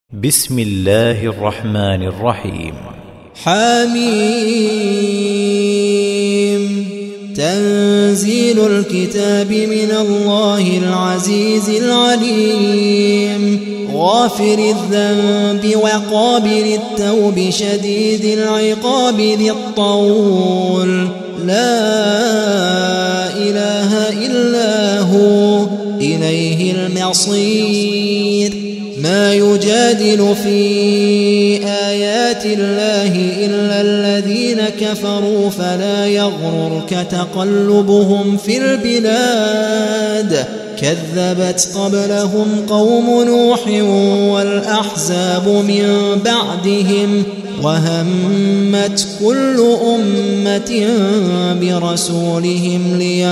بسم الله الرحمن الرحيم. حميم. تنزيل الكتاب من الله العزيز العليم، غافر الذنب وقابل التوب شديد العقاب ذي الطول، لا إله إلا هو إليه المصير. ما يجادل في آيات الله إلا الذين كفروا، فلا يغررك تقلبهم في البلاد. كذبت قبلهم قوم نوح والأحزاب من بعدهم، وهمت كل أمة برسولهم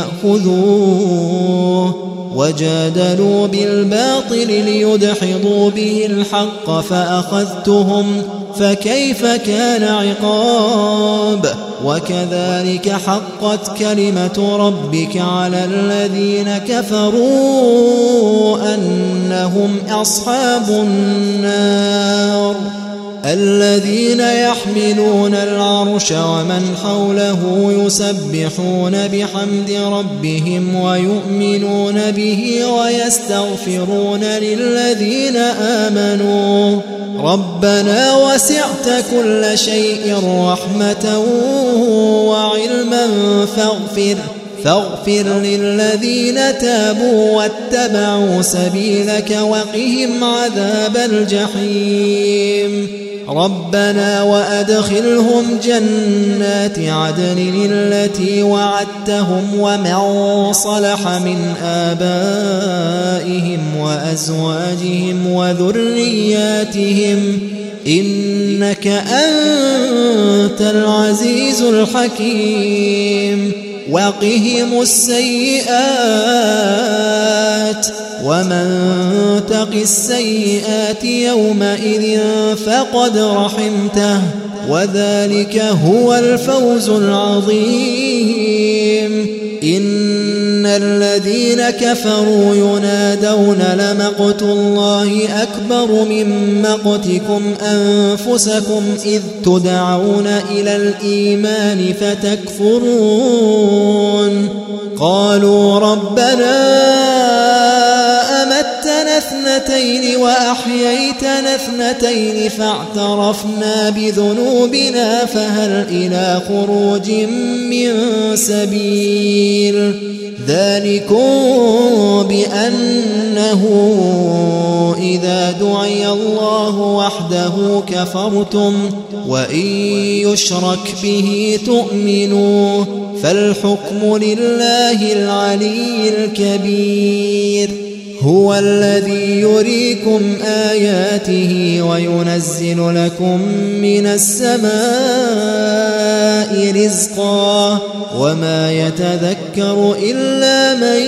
ليأخذوه، وجادلوا بالباطل ليدحضوا به الحق فأخذتهم، فكيف كان عقاب. وكذلك حقت كلمة ربك على الذين كفروا أنهم أصحاب النار. الذين يحملون العرش ومن حوله يسبحون بحمد ربهم ويؤمنون به ويستغفرون للذين آمنوا ربنا وسعت كل شيء رحمة وعلما فاغفر للذين تابوا واتبعوا سبيلك وقهم عذاب الجحيم. ربنا وأدخلهم جنات عدن التي وعدتهم ومن صلح من آبائهم وأزواجهم وذرياتهم إنك أنت العزيز الحكيم. وقهم السيئات ومن تق السيئات يومئذ فقد رحمته، وذلك هو الفوز العظيم. إن الذين كفروا ينادون لمقت الله أكبر من مقتكم أنفسكم إذ تدعون إلى الإيمان فتكفرون. قالوا ربنا أمتنا اثنتين وأحييتنا اثنتين فاعترفنا بذنوبنا فهل إلى خروج من سبيل. ذلكم بأنه إذا دعي الله وحده كفرتم وإن يشرك به تؤمنوا، فالحكم لله العلي الكبير. هو الذي يريكم آياته وينزل لكم من السماء رزقا، وما يتذكر إلا من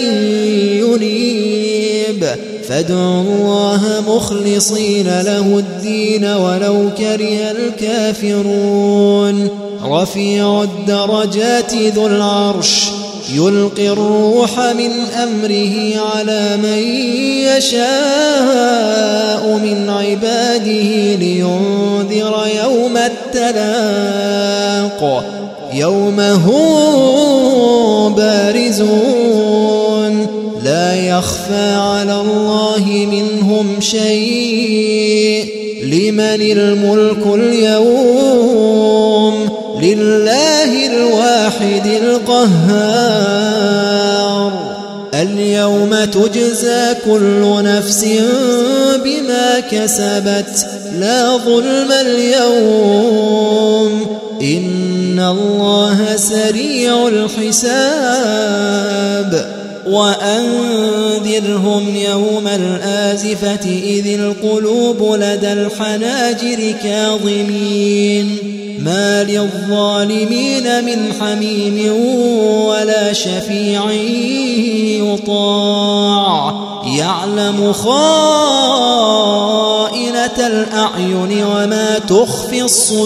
ينيب. فادعوا الله مخلصين له الدين ولو كره الكافرون. رفيع الدرجات ذو العرش يلقي الروح من أمره على من يشاء من عباده لينذر يوم التلاق، يوم هم بارزون لا يخفى على الله منهم شيء. لمن الملك اليوم؟ لله الواحد القهار. اليوم تجزى كل نفس بما كسبت لا ظلم اليوم، إن الله سريع الحساب. وأنذرهم يوم الآزفة إذ القلوب لدى الحناجر كاظمين، ما للظالمين من حميم ولا شفيع يطاع، يعلم خائنة الأعين وما تخفي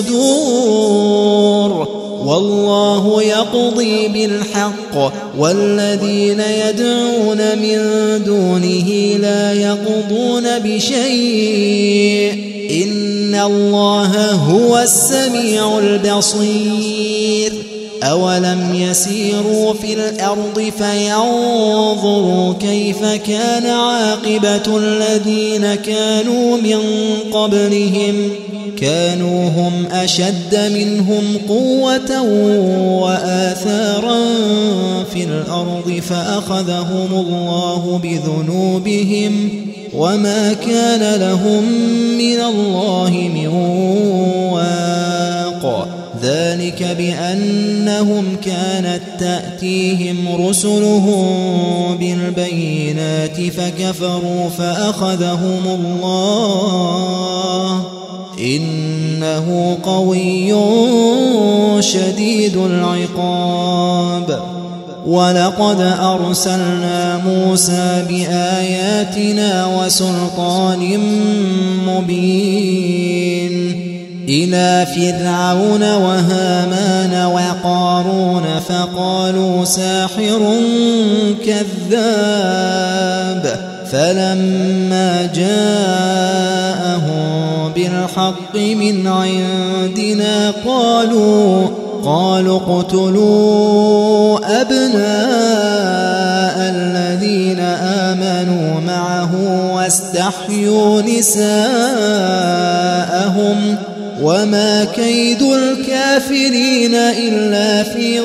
الصدور. والله يقضي بالحق والذين يدعون من دونه لا يقضون بشيء الله هو السميع البصير أولم يسيروا في الأرض فينظروا كيف كان عاقبة الذين كانوا من قبلهم كانوا هم أشد منهم قوة وآثارا في الأرض فأخذهم الله بذنوبهم وما كان لهم من الله من واق ذلك بأنهم كانت تأتيهم رسلهم بالبينات فكفروا فأخذهم الله إنه قوي شديد العقاب ولقد أرسلنا موسى بآياتنا وسلطان مبين إلى فرعون وهامان وقارون فقالوا ساحر كذاب فلما جاءهم بالحق من عندنا قالوا اقتلوا أبناء الذين آمنوا معه واستحيوا نساءهم وما كيد الكافرين إلا في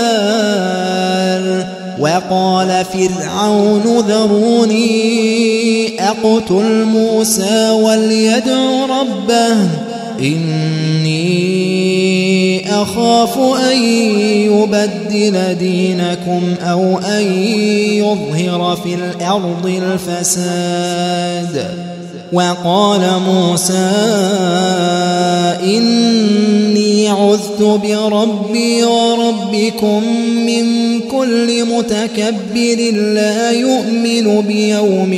ضلال وقال فرعون ذروني أقتل موسى وليدع ربه إني أخاف أن يبدل دينكم أو أن يظهر في الأرض الفساد وقال موسى إني عذت بربي وربكم من كل متكبر لا يؤمن بيوم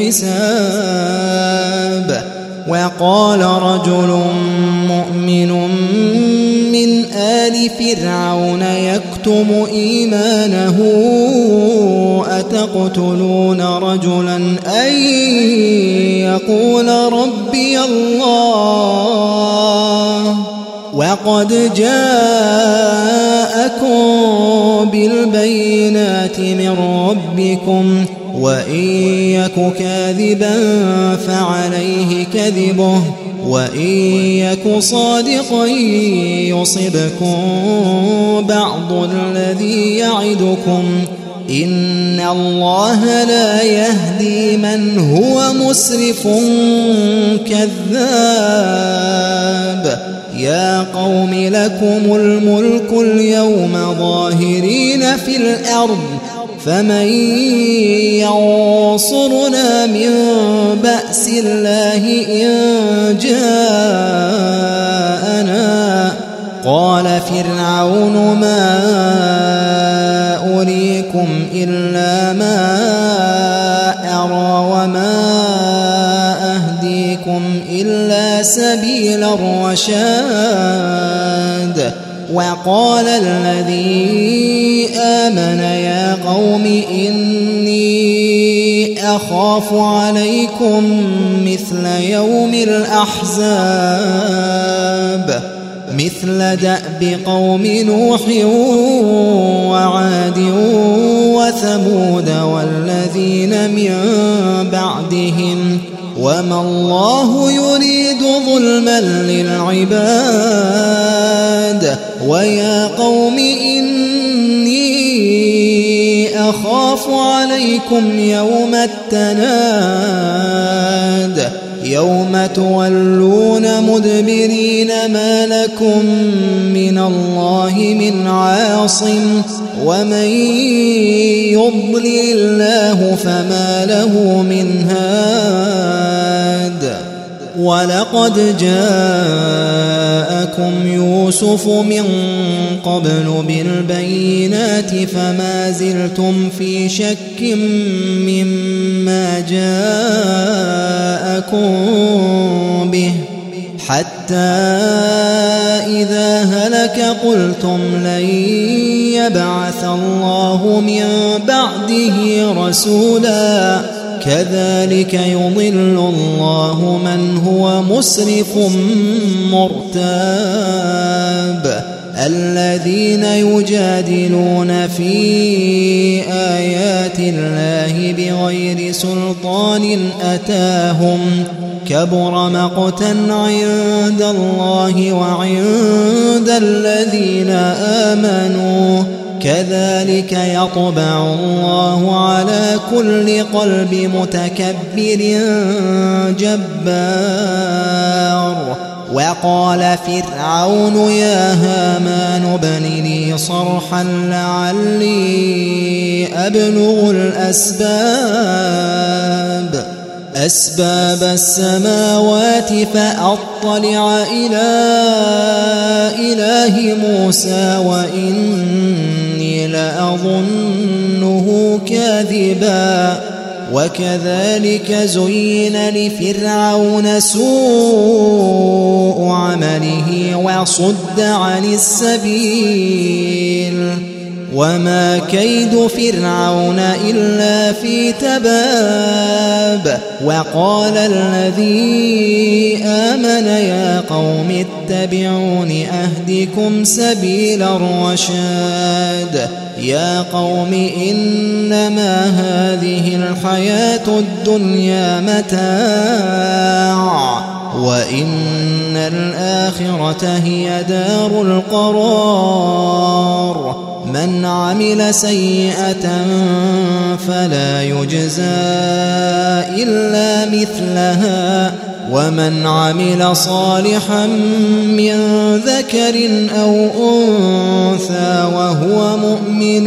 الحساب وقال رجل مؤمن من آل فرعون يكتم إيمانه أتقتلون رجلا أن يقول ربي الله وقد جاءكم بالبينات من ربكم وإن يك كاذبا فعليه كذبه وإن يك صادقا يصبكم بعض الذي يعدكم إن الله لا يهدي من هو مسرف كذاب يا قوم لكم الملك اليوم ظاهرين في الأرض فمن ينصرنا من بأس الله إن جاءنا قال فرعون ما أريكم إلا ما أرى وما أهديكم إلا سبيل الرشاد وقال الذي آمن يا قوم إني أخاف عليكم مثل يوم الأحزاب مثل دأب قوم نوح وعاد وثمود والذين من بعدهم وما الله يريد ظلما للعباد ويا قوم إني أخاف عليكم يوم التناد يوم تولون مدبرين ما لكم من الله من عاصم ومن يضلل الله فما له من هاد ولقد جاءكم يوسف من قبل بالبينات فما زلتم في شك مما جاءكم به حتى إذا هلك قلتم لن يبعث الله من بعده رسولا كذلك يضل الله من هو مسرف مرتاب الذين يجادلون في آيات الله بغير سلطان أتاهم كبر مقتا عند الله وعند الذين آمنوا كذلك يطبع الله على كل قلب متكبر جبار وقال فرعون يا هامان ابن لي صرحا لعلي أبلغ أسباب السماوات فأطلع إلى إله موسى وإني لأظنه كاذبا وكذلك زين لفرعون سوء عمله وصد عن السبيل وما كيد فرعون إلا في تباب وقال الذي آمن يا قوم اتبعون أهدكم سبيل الرشاد يا قوم إنما هذه الحياة الدنيا متاع وإن الآخرة هي دار القرار من عمل سيئة فلا يجزى إلا مثلها ومن عمل صالحا من ذكر أو أنثى وهو مؤمن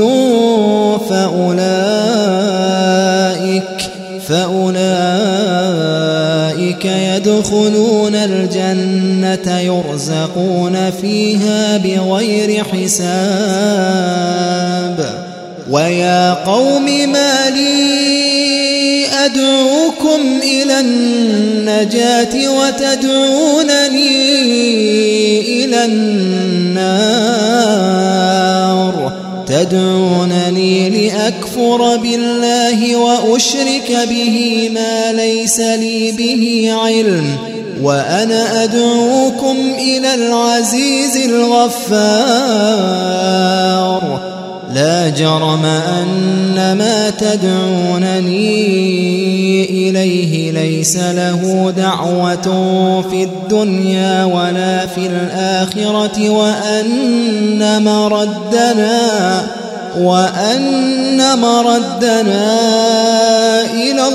فأولئك يدخلون الجنة يرزقون فيها بغير حساب ويا قوم ما لي أدعوكم إلى النجاة وتدعونني إلى النار تدعونني لأكفر بالله وأشرك به ما ليس لي به علم وأنا أدعوكم إلى العزيز الغفار لا جرم أن ما تدعونني إليه ليس له دعوة في الدنيا ولا في الآخرة وأن مردنا إلى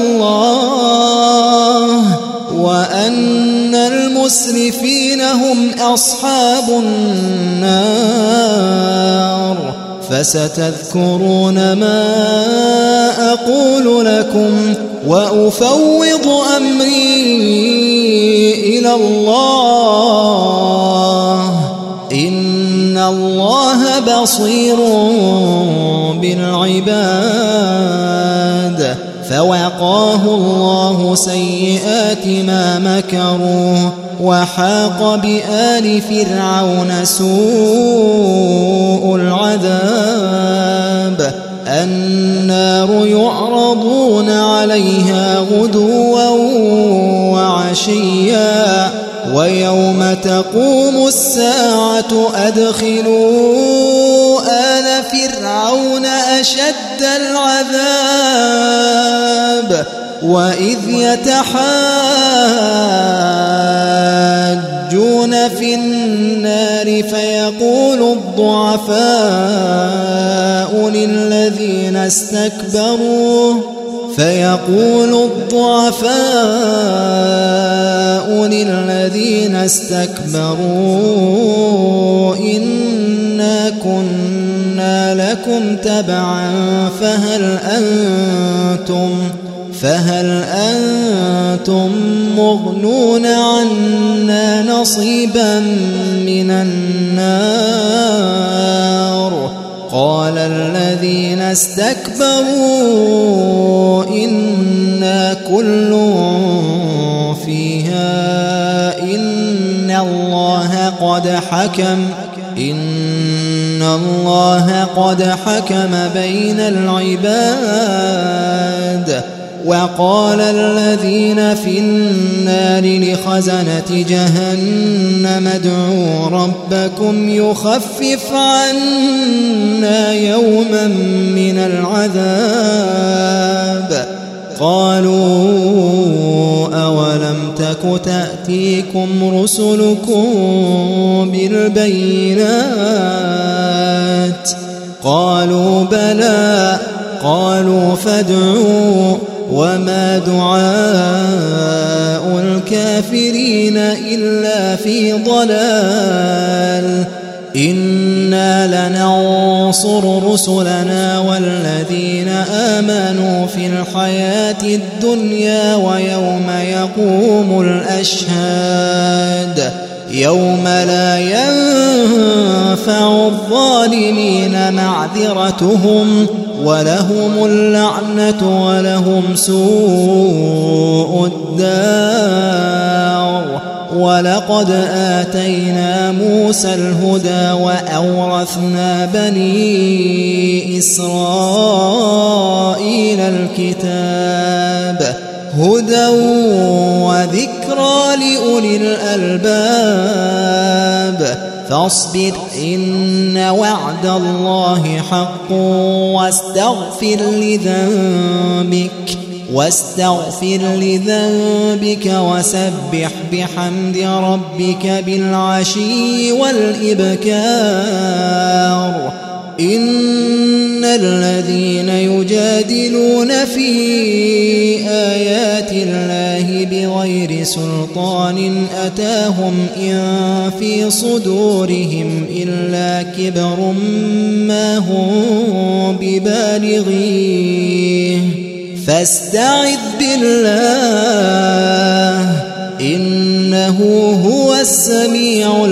الله وأن المسرفين هم أصحاب النار فستذكرون ما أقول لكم وأفوض أمري إلى الله إن الله بصير بالعباد فوقاه الله سيئات ما مكروا وحاق بآل فرعون سوء العذاب النار يعرضون عليها غدوا وعشيا ويوم تقوم الساعة أدخلوا آل فرعون أشد العذاب وإذ يتحاجون في النار فيقول الضعفاء للذين استكبروا إنا كنا لكم تبعا فهل أنتم مغنون عنا نصيبا من النار قال الذين استكبروا إنا كل فيها إن الله قد حكم بين العباد وقال الذين في النار لخزنة جهنم ادعوا ربكم يخفف عنا يوما من العذاب قالوا أولم تك تأتيكم رسلكم بالبينات قالوا بلى قالوا فادعوا وما دعاء الكافرين إلا في ضلال إنا لننصر رسلنا والذين آمنوا في الحياة الدنيا ويوم يقوم الأشهاد يوم لا ينفع الظالمين معذرتهم ولهم اللعنة ولهم سوء الدار ولقد آتينا موسى الهدى وأورثنا بني إسرائيل الكتاب هدى وذكرى لأولي الألباب فاصبر إن وعد الله حق واستغفر لذنبك وسبح بحمد ربك بالعشي والإبكار إن الذين يجادلون في آيات الله بغير سلطان أتاهم إن في صدورهم إلا كبر ما هم ببالغيه فاستعذ بالله إنه هو السميع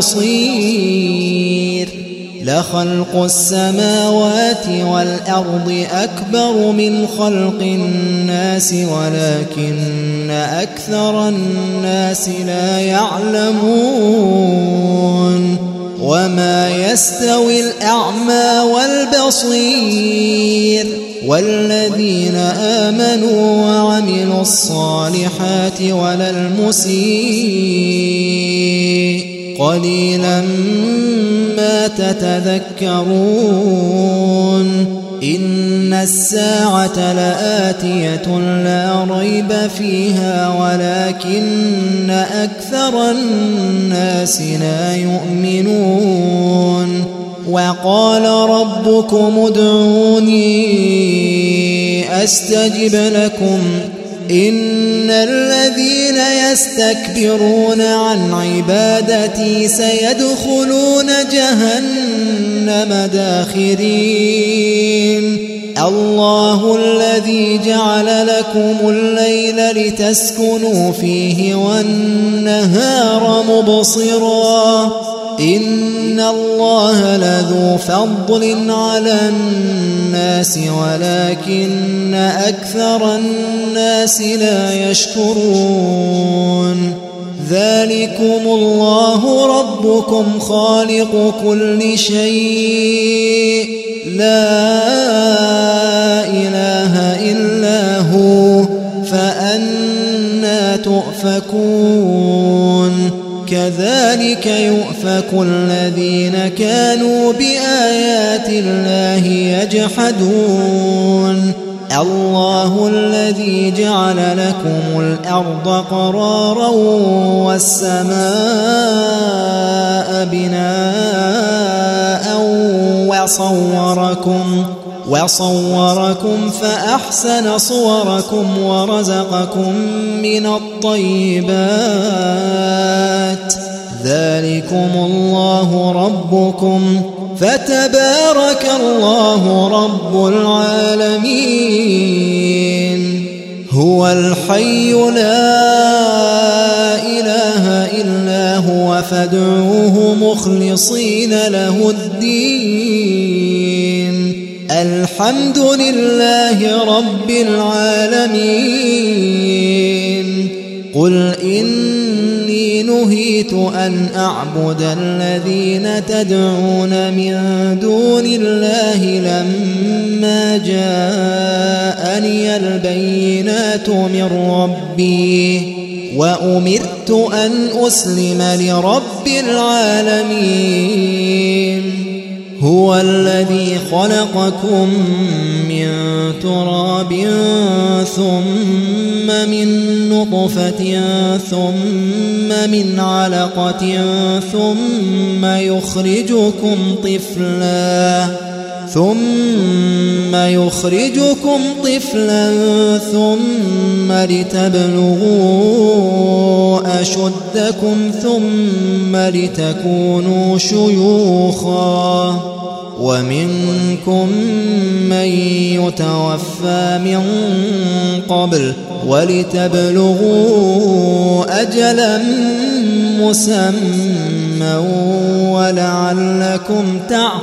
البصير لخلق السماوات والأرض أكبر من خلق الناس ولكن أكثر الناس لا يعلمون وما يستوي الأعمى والبصير والذين آمنوا وعملوا الصالحات ولا المسيء قليلا ما تتذكرون إن الساعة لآتية لا ريب فيها ولكن أكثر الناس لا يؤمنون وقال ربكم ادعوني أستجب لكم إن الذين يستكبرون عن عبادتي سيدخلون جهنم داخرين الله الذي جعل لكم الليل لتسكنوا فيه والنهار مبصرا إن الله لذو فضل على الناس ولكن أكثر الناس لا يشكرون ذلكم الله ربكم خالق كل شيء لا إله إلا هو فأنى تؤفكون كذلك يؤفك الذين كانوا بآيات الله يجحدون الله الذي جعل لكم الأرض قرارا والسماء بناء وصوركم فأحسن صوركم ورزقكم من الطيبات ذلكم الله ربكم فتبارك الله رب العالمين هو الحي لا إله إلا هو فادعوه مخلصين له الدين الحمد لله رب العالمين قل إني إني نهيت أن أعبد الذين تدعون من دون الله لما جاءني البينات من ربي وأمرت أن أسلم لرب العالمين هو الذي خلقكم من تراب ثم من نطفة ثم من علقة ثم يخرجكم طفلا ثم لتبلغوا أشدكم ثم لتكونوا شيوخا ومنكم من يتوفى من قبل ولتبلغوا أجلا مسمى ولعلكم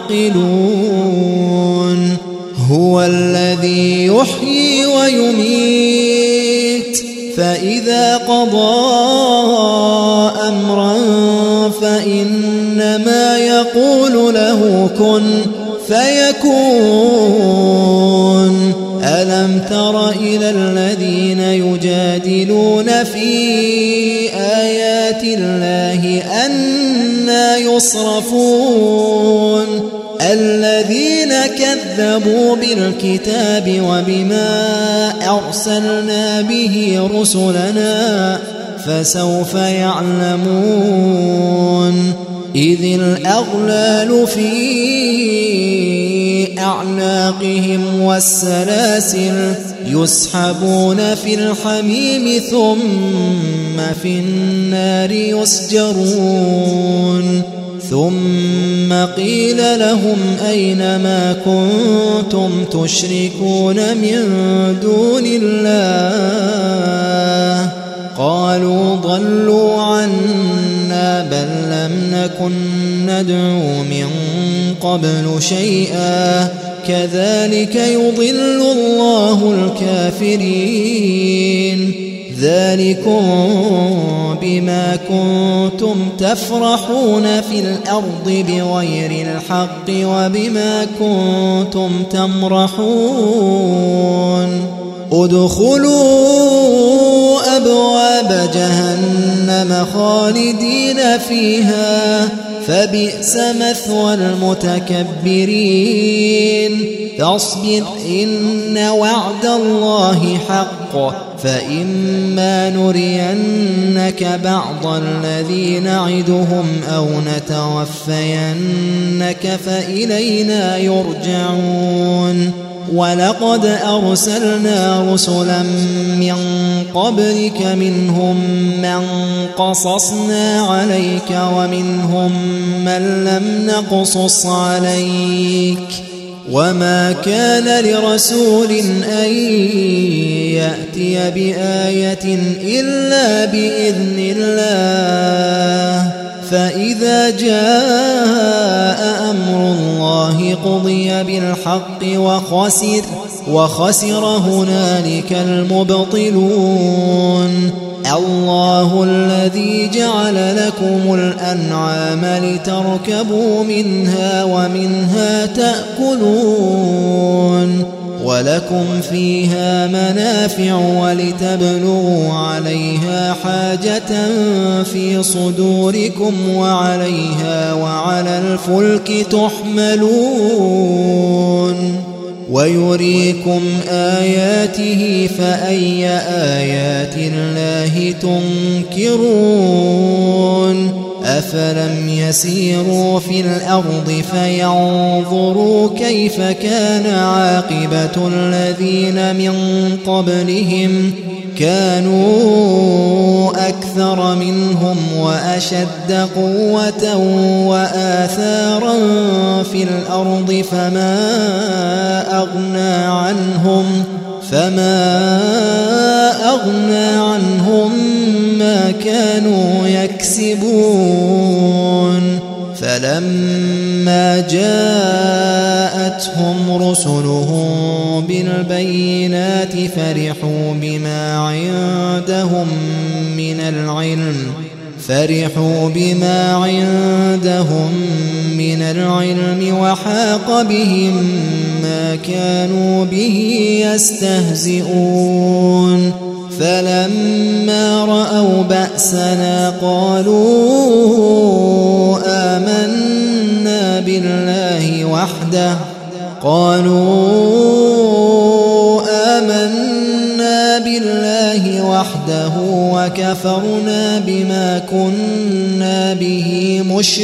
تعقلون هو الذي يحيي ويميت فإذا قضى أمرا فإنما يقول له كن فيكون ألم تر إلى الذين يجادلون في آيات الله أنى يصرفون الذين كذبوا بالكتاب وبما أرسلنا به رسلنا فسوف يعلمون إذ الأغلال في أعناقهم والسلاسل يسحبون في الحميم ثم في النار يسجرون ثم قيل لهم أين ما كنتم تشركون من دون الله قالوا ضلوا عنا بل لم نكن ندعو من قبل شيئا كذلك يضل الله الكافرين ذلكم بما كنتم تفرحون في الأرض بغير الحق وبما كنتم تمرحون ادخلوا أبواب جهنم خالدين فيها فبئس مثوى المتكبرين فاصبر إن وعد الله حق فإما نرينك بعض الذي نعدهم أو نتوفينك فإلينا يرجعون ولقد أرسلنا رسلا من قبلك منهم من قصصنا عليك ومنهم من لم نقصص عليك وما كان لرسول أن يأتي بآية إلا بإذن الله فإذا جاء أمر الله قضي بالحق وخسر هنالك المبطلون الله الذي جعل لكم الأنعام لتركبوا منها ومنها تأكلون ولكم فيها منافع ولتبلغوا عليها حاجة في صدوركم وعليها وعلى الفلك تحملون ويريكم آياته فأي آيات الله تنكرون أفلم يسيروا في الأرض فينظروا كيف كان عاقبة الذين من قبلهم كانوا أكثر منهم وأشد قوة وآثارا في الأرض فما أغنى عنهم ما كانوا يكسبون فلما جاءتهم رسلهم بالبينات فرحوا بما عندهم من العلم فرحوا بما عندهم من العلم وحاق بهم ما كانوا به يستهزئون فلما رأوا بأسنا قالوا آمنا بالله وحده وكفرنا بما كنا به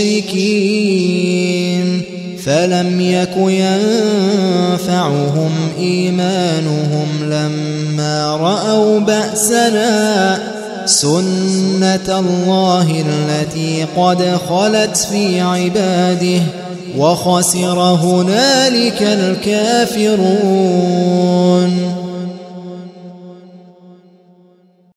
مشركين فلم يك ينفعهم إيمانهم لما رأوا بأسنا سنة الله التي قد خلت في عباده وخسر هنالك الكافرون